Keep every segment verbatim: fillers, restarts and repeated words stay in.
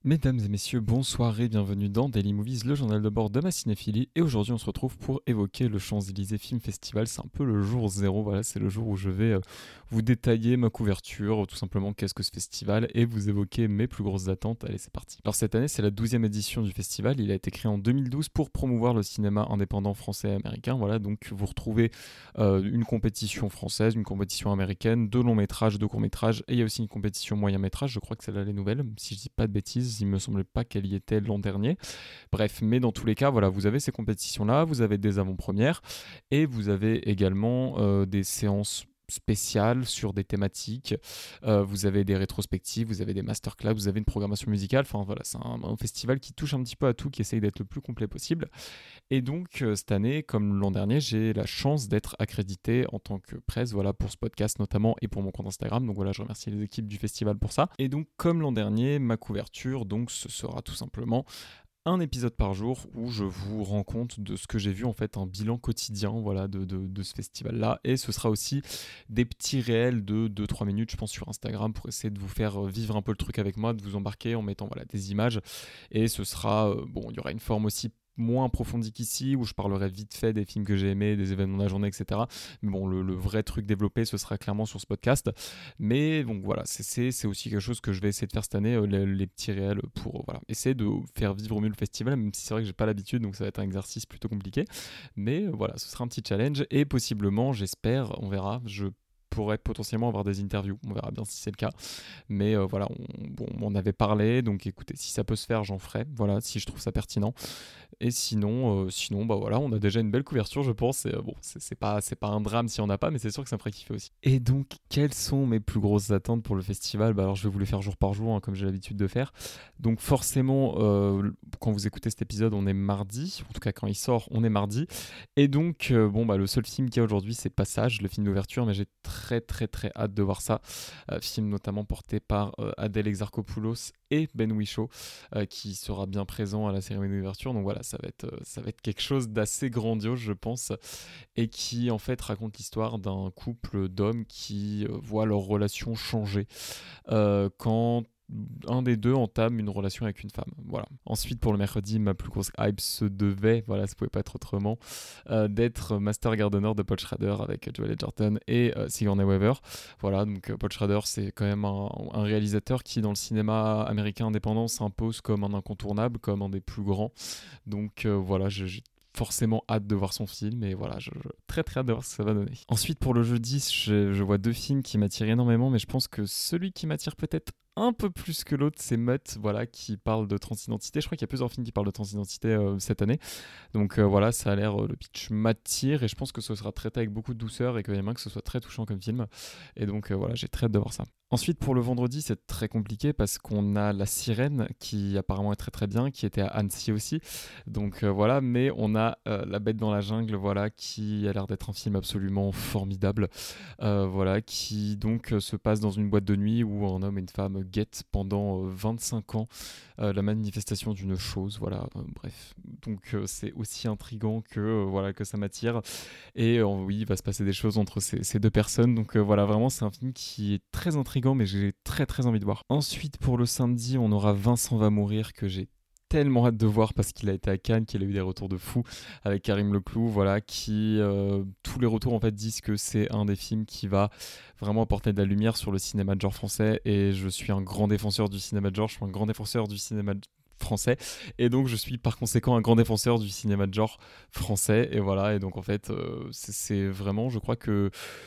Mesdames et messieurs, bonsoir et bienvenue dans Daily Movies, le journal de bord de ma cinéphilie. Et aujourd'hui, on se retrouve pour évoquer le Champs-Élysées Film Festival. C'est un peu le jour zéro, voilà, c'est le jour où je vais euh, vous détailler ma couverture, tout simplement qu'est-ce que ce festival, et vous évoquer mes plus grosses attentes. Allez, c'est parti. Alors cette année, c'est la douzième édition du festival. Il a été créé en deux mille douze pour promouvoir le cinéma indépendant français et américain. Voilà, donc vous retrouvez euh, une compétition française, une compétition américaine, deux longs métrages, deux courts métrages, et il y a aussi une compétition moyen métrage. Je crois que celle-là, elle est nouvelle, si je dis pas de bêtises. Il me semblait pas qu'elle y était l'an dernier. Bref, mais dans tous les cas, voilà, vous avez ces compétitions-là, vous avez des avant-premières et vous avez également euh, des séances spéciales sur des thématiques. Euh, vous avez des rétrospectives, vous avez des masterclass, vous avez une programmation musicale. Enfin voilà, c'est un, un festival qui touche un petit peu à tout, qui essaye d'être le plus complet possible. Et donc, euh, cette année, comme l'an dernier, j'ai la chance d'être accrédité en tant que presse, voilà, pour ce podcast notamment et pour mon compte Instagram. Donc voilà, je remercie les équipes du festival pour ça. Et donc, comme l'an dernier, ma couverture, donc, ce sera tout simplement un épisode par jour où je vous rends compte de ce que j'ai vu, en fait, un bilan quotidien, voilà, de, de, de ce festival-là. Et ce sera aussi des petits réels de deux trois minutes, je pense, sur Instagram pour essayer de vous faire vivre un peu le truc avec moi, de vous embarquer en mettant, voilà, des images. Et ce sera, euh, bon, il y aura une forme aussi moins approfondie qu'ici, où je parlerai vite fait des films que j'ai aimés, des événements de la journée, et cetera. Mais bon, le, le vrai truc développé, ce sera clairement sur ce podcast. Mais donc voilà, c'est, c'est, c'est aussi quelque chose que je vais essayer de faire cette année, euh, les, les petits réels, pour euh, voilà, essayer de faire vivre au mieux le festival, même si c'est vrai que j'ai pas l'habitude, donc ça va être un exercice plutôt compliqué. Mais euh, voilà, ce sera un petit challenge, et possiblement, j'espère, on verra, je pourrais potentiellement avoir des interviews, on verra bien si c'est le cas. Mais euh, voilà, on, bon, on en avait parlé, donc écoutez, si ça peut se faire, j'en ferai, voilà, si je trouve ça pertinent. Et sinon, euh, sinon, bah voilà, on a déjà une belle couverture, je pense. Et, euh, bon, c'est, c'est pas, c'est pas un drame si on n'a pas, mais c'est sûr que ça me ferait kiffer aussi. Et donc, quelles sont mes plus grosses attentes pour le festival? Bah alors, je vais vous les faire jour par jour, hein, comme j'ai l'habitude de faire. Donc, forcément, euh, quand vous écoutez cet épisode, on est mardi. En tout cas, quand il sort, on est mardi. Et donc, euh, bon, bah le seul film qu'il y a aujourd'hui, c'est Passage, le film d'ouverture, mais j'ai très, très, très hâte de voir ça. Euh, film notamment porté par euh, Adèle Exarchopoulos et Ben Whishaw, euh, qui sera bien présent à la cérémonie d'ouverture. Donc voilà, ça va être, euh, ça va être quelque chose d'assez grandiose, je pense, et qui en fait raconte l'histoire d'un couple d'hommes qui euh, voient leur relation changer euh, quand un des deux entame une relation avec une femme. Voilà. Ensuite, pour le mercredi, ma plus grosse hype se devait, voilà, ça pouvait pas être autrement, euh, d'être Master Gardener de Paul Schrader avec Joel Edgerton et euh, Sigourney Weaver. Voilà, donc euh, Paul Schrader, c'est quand même un, un réalisateur qui, dans le cinéma américain indépendant, s'impose comme un incontournable, comme un des plus grands. Donc euh, voilà, je- j'ai forcément hâte de voir son film et voilà, je, je- très très hâte de voir ce que ça va donner. Ensuite, pour le jeudi, je, je vois deux films qui m'attirent énormément, mais je pense que celui qui m'attire peut-être un peu plus que l'autre, c'est Mutt, voilà, qui parle de transidentité. Je crois qu'il y a plusieurs films qui parlent de transidentité euh, cette année. Donc euh, voilà, ça a l'air, euh, le pitch m'attire et je pense que ce sera traité avec beaucoup de douceur et qu'il y a moyen que ce soit très touchant comme film. Et donc euh, voilà, j'ai très hâte de voir ça. Ensuite, pour le vendredi, c'est très compliqué parce qu'on a La Sirène qui apparemment est très très bien, qui était à Annecy aussi. Donc euh, voilà, mais on a euh, La Bête dans la jungle, voilà, qui a l'air d'être un film absolument formidable. Euh, voilà, qui donc euh, se passe dans une boîte de nuit où un homme et une femme guettent pendant euh, vingt-cinq ans euh, la manifestation d'une chose. Voilà, euh, bref. Donc euh, c'est aussi intriguant que, euh, voilà, que ça m'attire. Et euh, oui, il va se passer des choses entre ces, ces deux personnes. Donc euh, voilà, vraiment, c'est un film qui est très intriguant, mais j'ai très très envie de voir. Ensuite, pour le samedi, on aura Vincent va mourir, que j'ai tellement hâte de voir parce qu'il a été à Cannes, qu'il a eu des retours de fou avec Karim Leclou, voilà, qui euh, tous les retours en fait disent que c'est un des films qui va vraiment apporter de la lumière sur le cinéma de genre français et je suis un grand défenseur du cinéma de genre, je suis un grand défenseur du cinéma français et donc je suis par conséquent un grand défenseur du cinéma de genre français et voilà et donc en fait euh, c'est, c'est vraiment je crois que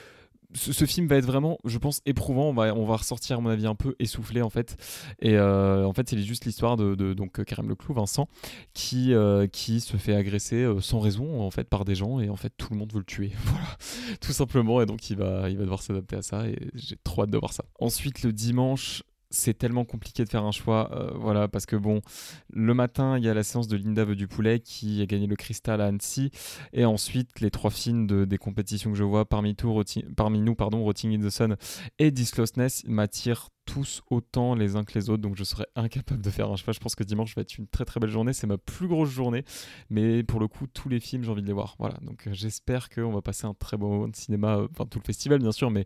ce, ce film va être vraiment, je pense, éprouvant. On va, on va ressortir, à mon avis, un peu essoufflé, en fait. Et euh, en fait, c'est juste l'histoire de, de donc, Karim Leclou, Vincent, qui, euh, qui se fait agresser euh, sans raison, en fait, par des gens. Et en fait, tout le monde veut le tuer. Voilà, tout simplement. Et donc, il va, il va devoir s'adapter à ça. Et j'ai trop hâte de voir ça. Ensuite, le dimanche, c'est tellement compliqué de faire un choix, euh, voilà, parce que bon, le matin, il y a la séance de Linda veut du poulet qui a gagné le cristal à Annecy, et ensuite les trois films de, des compétitions que je vois, parmi, tout, Rotting, parmi nous, pardon, Rotting in the Sun et Discloseness m'attirent tous autant les uns que les autres, donc je serais incapable de faire un choix. Je pense que dimanche va être une très très belle journée, c'est ma plus grosse journée, mais pour le coup, tous les films, j'ai envie de les voir. Voilà, donc euh, j'espère qu'on va passer un très bon moment de cinéma, euh, enfin tout le festival bien sûr, mais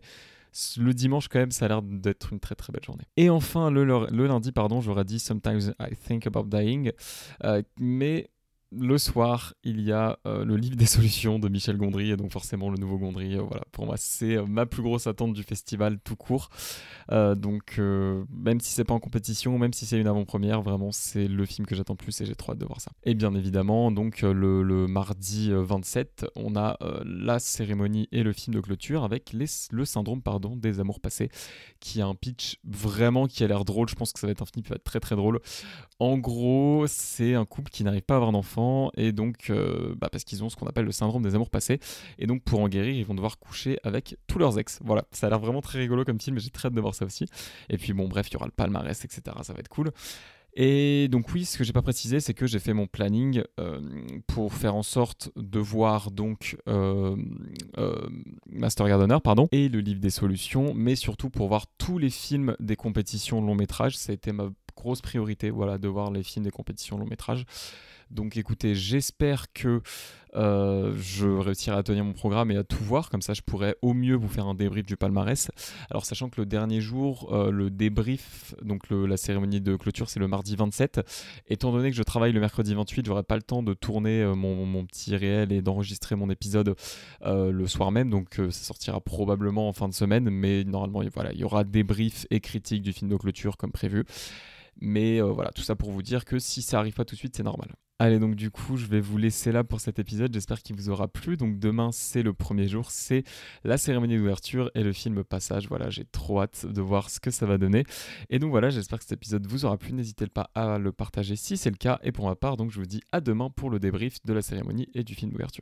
le dimanche quand même, ça a l'air d'être une très très belle journée. Et enfin, le, le, le lundi, pardon, j'aurais dit Sometimes I Think About Dying, euh, mais le soir, il y a euh, le livre des solutions de Michel Gondry, et donc forcément le nouveau Gondry, euh, voilà, pour moi c'est euh, ma plus grosse attente du festival tout court. Euh, donc euh, même si c'est pas en compétition, même si c'est une avant-première, vraiment c'est le film que j'attends le plus et j'ai trop hâte de voir ça. Et bien évidemment, donc euh, le, le mardi euh, vingt-sept, on a euh, la cérémonie et le film de clôture avec les, le syndrome pardon, des amours passés, qui a un pitch vraiment qui a l'air drôle. Je pense que ça va être un film qui va être très très drôle. En gros, c'est un couple qui n'arrive pas à avoir d'enfant et donc euh, bah parce qu'ils ont ce qu'on appelle le syndrome des amours passés, et donc pour en guérir, ils vont devoir coucher avec tous leurs ex. Voilà, ça a l'air vraiment très rigolo comme film, j'ai très hâte de voir ça aussi. Et puis bon, bref, il y aura le palmarès, et cetera. Ça va être cool. Et donc oui, ce que j'ai pas précisé, c'est que j'ai fait mon planning euh, pour faire en sorte de voir donc euh, euh, Master Gardener, pardon, et le livre des solutions, mais surtout pour voir tous les films des compétitions long métrage. Ça a été ma grosse priorité, voilà, de voir les films des compétitions long métrage. Donc écoutez, j'espère que euh, je réussirai à tenir mon programme et à tout voir, comme ça je pourrais au mieux vous faire un débrief du palmarès. Alors sachant que le dernier jour, euh, le débrief, donc le, la cérémonie de clôture, c'est le mardi vingt-sept. Étant donné que je travaille le mercredi vingt-huit, j'aurai pas le temps de tourner euh, mon, mon petit réel et d'enregistrer mon épisode euh, le soir même, donc euh, ça sortira probablement en fin de semaine, mais normalement voilà, il y aura débrief et critique du film de clôture comme prévu. Mais euh, voilà, tout ça pour vous dire que si ça arrive pas tout de suite, c'est normal. Allez, donc du coup, je vais vous laisser là pour cet épisode. J'espère qu'il vous aura plu. Donc demain, c'est le premier jour, c'est la cérémonie d'ouverture et le film Passage. Voilà, j'ai trop hâte de voir ce que ça va donner. Et donc voilà, j'espère que cet épisode vous aura plu. N'hésitez pas à le partager si c'est le cas. Et pour ma part, donc je vous dis à demain pour le débrief de la cérémonie et du film d'ouverture.